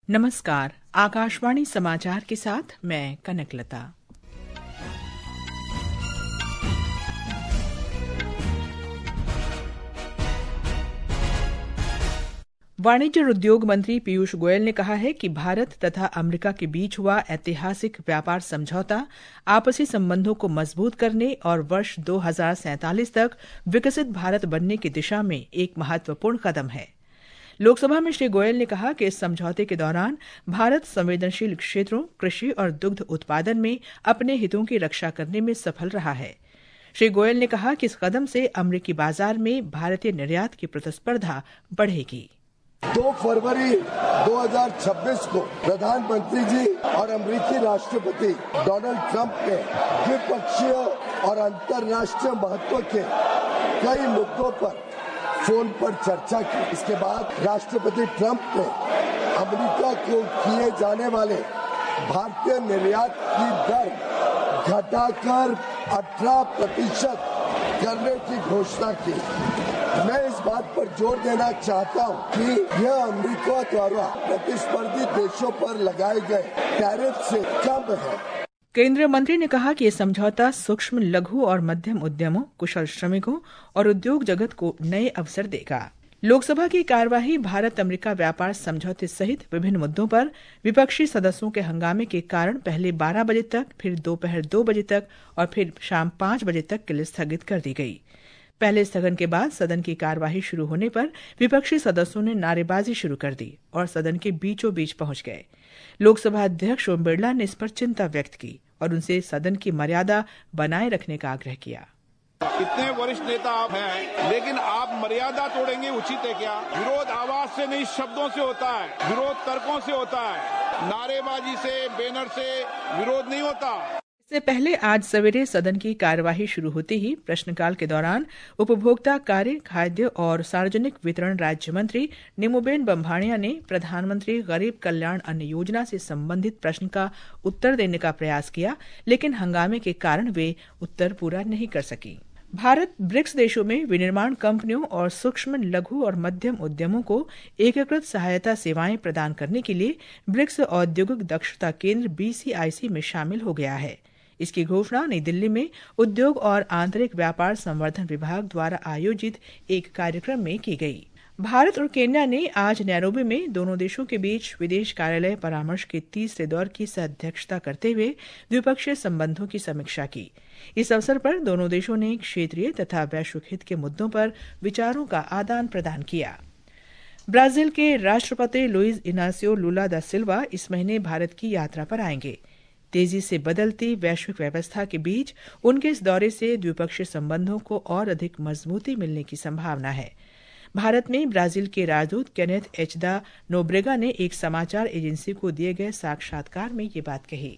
नमस्कार, आकाशवाणी समाचार के साथ मैं कनकलता। वाणिज्य और उद्योग मंत्री पीयूष गोयल ने कहा है कि भारत तथा अमेरिका के बीच हुआ ऐतिहासिक व्यापार समझौता आपसी संबंधों को मजबूत करने और वर्ष 2047 तक विकसित भारत बनने की दिशा में एक महत्वपूर्ण कदम है। लोकसभा में श्री गोयल ने कहा कि इस समझौते के दौरान भारत संवेदनशील क्षेत्रों, कृषि और दुग्ध उत्पादन में अपने हितों की रक्षा करने में सफल रहा है। श्री गोयल ने कहा कि इस कदम से अमेरिकी बाजार में भारतीय निर्यात की प्रतिस्पर्धा बढ़ेगी। 2 फरवरी 2026 को प्रधानमंत्री जी और अमेरिकी राष्ट्रपति डोनाल्ड ट्रंप ने द्विपक्षीय और अंतर्राष्ट्रीय महत्व के कई मुद्दों पर फोन पर चर्चा की। इसके बाद राष्ट्रपति ट्रंप ने अमेरिका को किए जाने वाले भारतीय निर्यात की दर घटाकर 18% करने की घोषणा की। मैं इस बात पर जोर देना चाहता हूं कि यह अमेरिका द्वारा प्रतिस्पर्धी देशों पर लगाए गए टैरिफ से कम है। केंद्रीय मंत्री ने कहा कि यह समझौता सूक्ष्म, लघु और मध्यम उद्यमों, कुशल श्रमिकों और उद्योग जगत को नए अवसर देगा। लोकसभा की कार्यवाही भारत अमेरिका व्यापार समझौते सहित विभिन्न मुद्दों पर विपक्षी सदस्यों के हंगामे के कारण पहले 12 बजे तक, फिर दोपहर 2 बजे तक और फिर शाम 5 बजे तक के लिए स्थगित कर दी गई। पहले स्थगन के बाद सदन की कार्यवाही शुरू होने पर विपक्षी सदस्यों ने नारेबाजी शुरू कर दी और सदन के बीचों बीच पहुंच गए। लोकसभा अध्यक्ष ओम बिरला ने इस पर चिंता व्यक्त की और उनसे सदन की मर्यादा बनाए रखने का आग्रह किया। इतने वरिष्ठ नेता आप हैं, लेकिन आप मर्यादा तोड़ेंगे, उचित है क्या? विरोध आवाज से नहीं, शब्दों से होता है, विरोध तर्कों से होता है, नारेबाजी से, बैनर से विरोध नहीं होता। इससे पहले आज सवेरे सदन की कार्यवाही शुरू होते ही प्रश्नकाल के दौरान उपभोक्ता कार्य, खाद्य और सार्वजनिक वितरण राज्य मंत्री निमुबेन बम्भाणिया ने प्रधानमंत्री गरीब कल्याण अन्न योजना से संबंधित प्रश्न का उत्तर देने का प्रयास किया, लेकिन हंगामे के कारण वे उत्तर पूरा नहीं कर सकी। भारत ब्रिक्स देशों में विनिर्माण कंपनियों और सूक्ष्म, लघु और मध्यम उद्यमों को एकीकृत सहायता सेवाएं प्रदान करने के लिए ब्रिक्स औद्योगिक दक्षता केंद्र BCIC में शामिल हो गया है। इसकी घोषणा नई दिल्ली में उद्योग और आंतरिक व्यापार संवर्धन विभाग द्वारा आयोजित एक कार्यक्रम में की गई। भारत और केन्या ने आज नैरोबी में दोनों देशों के बीच विदेश कार्यालय परामर्श के तीसरे दौर की सह-अध्यक्षता करते हुए द्विपक्षीय संबंधों की समीक्षा की। इस अवसर पर दोनों देशों ने क्षेत्रीय तथा वैश्विक हित के मुद्दों पर विचारों का आदान प्रदान किया। ब्राजील के राष्ट्रपति लुइस इनासियो लुला दा सिल्वा इस महीने भारत की यात्रा पर आएंगे। तेजी से बदलती वैश्विक व्यवस्था के बीच उनके इस दौरे से द्विपक्षीय संबंधों को और अधिक मजबूती मिलने की संभावना है। भारत में ब्राजील के राजदूत केनेथ एच दा नोब्रेगा ने एक समाचार एजेंसी को दिए गए साक्षात्कार में ये बात कही।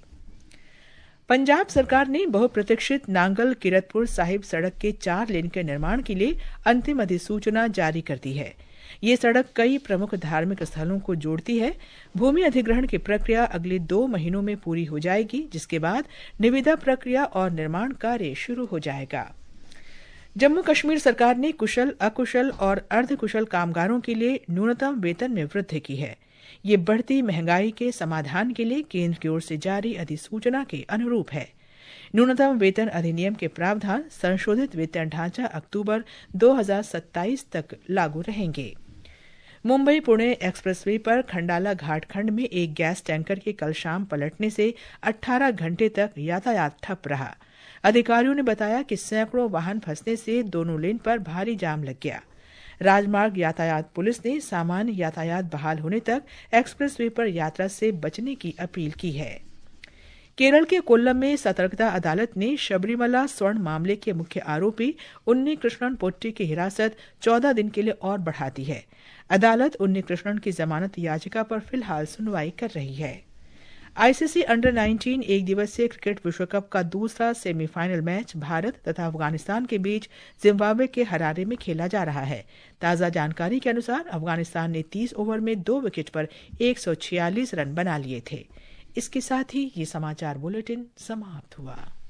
पंजाब सरकार ने बहुप्रतीक्षित नांगल किरतपुर साहिब सड़क के 4 लेन के निर्माण के लिए अंतिम अधिसूचना जारी कर दी है। ये सड़क कई प्रमुख धार्मिक स्थलों को जोड़ती है। भूमि अधिग्रहण की प्रक्रिया अगले 2 महीनों में पूरी हो जाएगी, जिसके बाद निविदा प्रक्रिया और निर्माण कार्य शुरू हो जाएगा। जम्मू कश्मीर सरकार ने कुशल, अकुशल और अर्धकुशल कामगारों के लिए न्यूनतम वेतन में वृद्धि की है। ये बढ़ती महंगाई के समाधान के लिए केंद्र की ओर से जारी अधिसूचना के अनुरूप है। न्यूनतम वेतन अधिनियम के प्रावधान संशोधित वेतन ढांचा अक्टूबर 2027 तक लागू रहेंगे। मुंबई पुणे एक्सप्रेसवे पर खंडाला घाट खंड में एक गैस टैंकर के कल शाम पलटने से 18 घंटे तक यातायात ठप रहा। अधिकारियों ने बताया कि सैकड़ों वाहन फंसने से दोनों लेन पर भारी जाम लग गया। राजमार्ग यातायात पुलिस ने सामान्य यातायात बहाल होने तक एक्सप्रेसवे पर यात्रा से बचने की अपील की है। केरल के कोल्लम में सतर्कता अदालत ने शबरीमला स्वर्ण मामले के मुख्य आरोपी उन्नी कृष्णन पोट्टी की हिरासत 14 दिन के लिए और बढ़ा दी है। अदालत उन्नी कृष्णन की जमानत याचिका पर फिलहाल सुनवाई कर रही है। आईसीसी अंडर 19 एक दिवसीय क्रिकेट विश्व कप का दूसरा सेमीफाइनल मैच भारत तथा अफगानिस्तान के बीच जिम्बाब्वे के हरारे में खेला जा रहा है। ताजा जानकारी के अनुसार अफगानिस्तान ने 30 ओवर में 2 विकेट पर 146 रन बना लिए थे। इसके साथ ही ये समाचार बुलेटिन समाप्त हुआ।